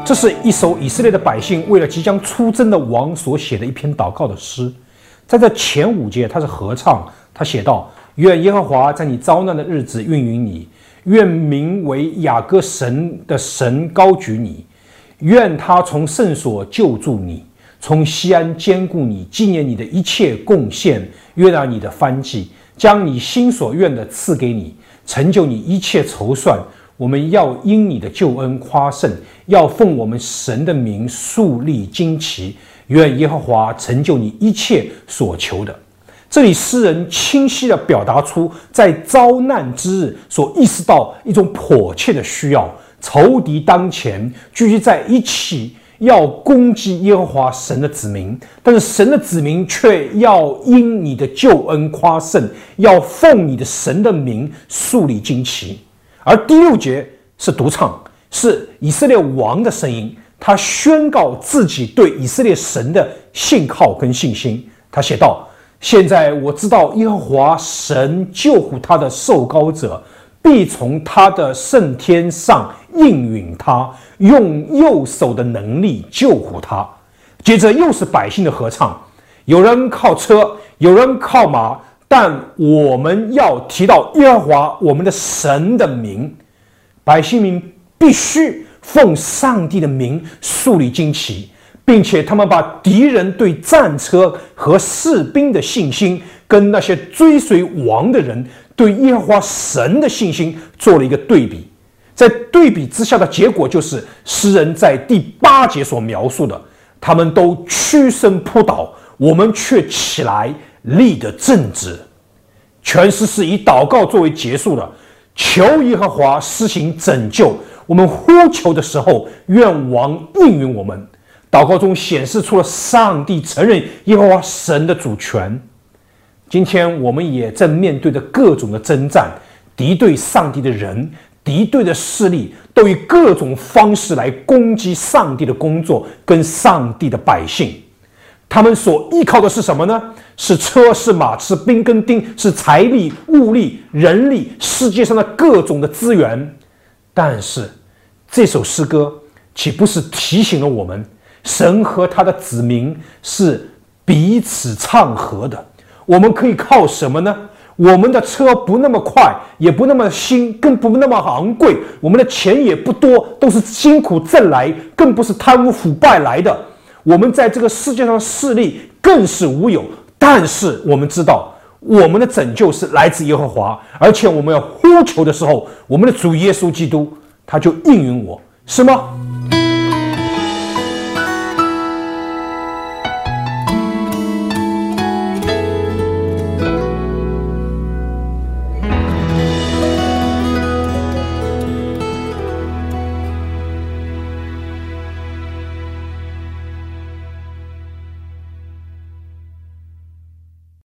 这是一首以色列的百姓为了即将出征的王所写的一篇祷告的诗。在这前5节，他是合唱，他写道：愿耶和华在你遭难的日子运允你，愿名为雅各神的神高举你，愿他从圣所救助你，从西安坚固你，纪念你的一切贡献，悦纳你的燔祭，将你心所愿的赐给你，成就你一切筹算。我们要因你的救恩夸胜，要奉我们神的名树立旌旗，愿耶和华成就你一切所求的。这里诗人清晰地表达出在遭难之日所意识到一种迫切的需要，仇敌当前，聚集在一起要攻击耶和华神的子民，但是神的子民却要因你的救恩夸胜，要奉你的神的名树立旌旗。而第6节是独唱，是以色列王的声音，他宣告自己对以色列神的信靠跟信心。他写道：现在我知道耶和华神救护他的受膏者，必从他的圣天上应允他，用右手的能力救护他。接着又是百姓的合唱，有人靠车，有人靠马，但我们要提到耶和华我们的神的名。百姓们必须奉上帝的名树立旌旗，并且他们把敌人对战车和士兵的信心跟那些追随王的人对耶和华神的信心做了一个对比。在对比之下的结果就是诗人在第8节所描述的，他们都屈身扑倒，我们却起来立得正直。全诗是以祷告作为结束的，求耶和华施行拯救，我们呼求的时候，愿王应允我们。祷告中显示出了上帝承认耶和华神的主权。今天我们也正面对着各种的征战，敌对上帝的人，敌对的势力都以各种方式来攻击上帝的工作跟上帝的百姓。他们所依靠的是什么呢？是车，是马，是兵跟丁，是财力、物力、人力，世界上的各种的资源。但是这首诗歌岂不是提醒了我们，神和他的子民是彼此唱和的？我们可以靠什么呢？我们的车不那么快，也不那么新，更不那么昂贵，我们的钱也不多，都是辛苦挣来，更不是贪污腐败来的。我们在这个世界上的势力更是无有，但是我们知道我们的拯救是来自耶和华，而且我们要呼求的时候，我们的主耶稣基督他就应允我，是吗？